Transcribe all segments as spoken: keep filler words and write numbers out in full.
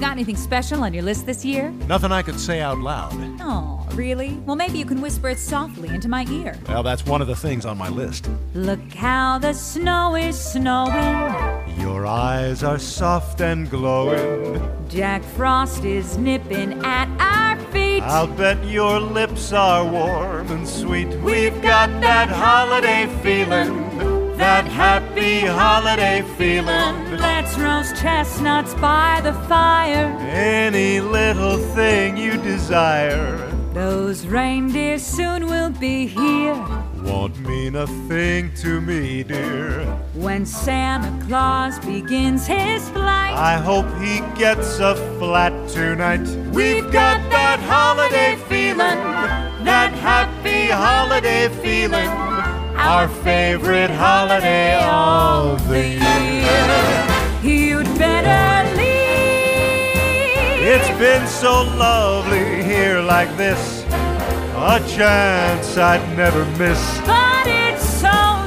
got anything special on your list this year? Nothing I could say out loud. Oh, really? Well, maybe you can whisper it softly into my ear. Well, that's one of the things on my list. Look how the snow is snowing. Your eyes are soft and glowing. Jack Frost is nipping at our feet. I'll bet your lips are warm and sweet. We've got that holiday feeling, that happy holiday feeling. Let's roast chestnuts by the fire. Any little thing you desire. Those reindeer soon will be here. Won't mean a thing to me, dear. When Santa Claus begins his flight, I hope he gets a flat tonight. We've got that holiday feeling, that happy holiday feeling, our favorite holiday of the year. You'd better leave. It's been so lovely here like this, a chance I'd never miss. But it's so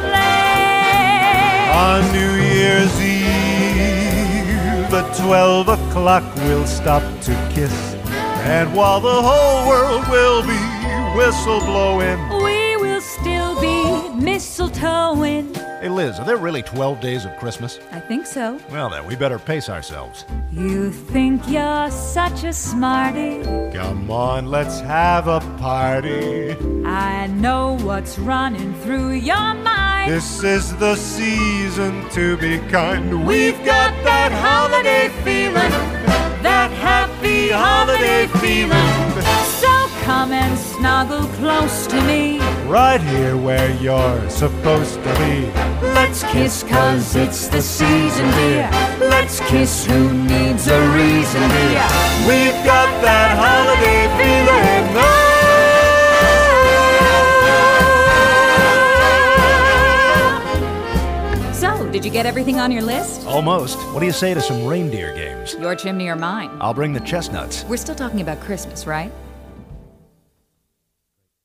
late. On New Year's Eve at twelve o'clock we'll stop to kiss, and while the whole world will be whistle blowing, we will still be mistletoeing. Hey Liz, are there really twelve days of Christmas? I think so. Well then, we better pace ourselves. You think you're such a smarty. Come on, let's have a party. I know what's running through your mind. This is the season to be kind. We've got that holiday feeling, that happy holiday feeling. So come and snuggle close to me, right here where you're supposed to be. Let's kiss cause it's the season, dear. Let's kiss who needs a reason, dear. We've got that holiday feeling. Oh! So, did you get everything on your list? Almost. What do you say to some reindeer games? Your chimney or mine? I'll bring the chestnuts. We're still talking about Christmas, right?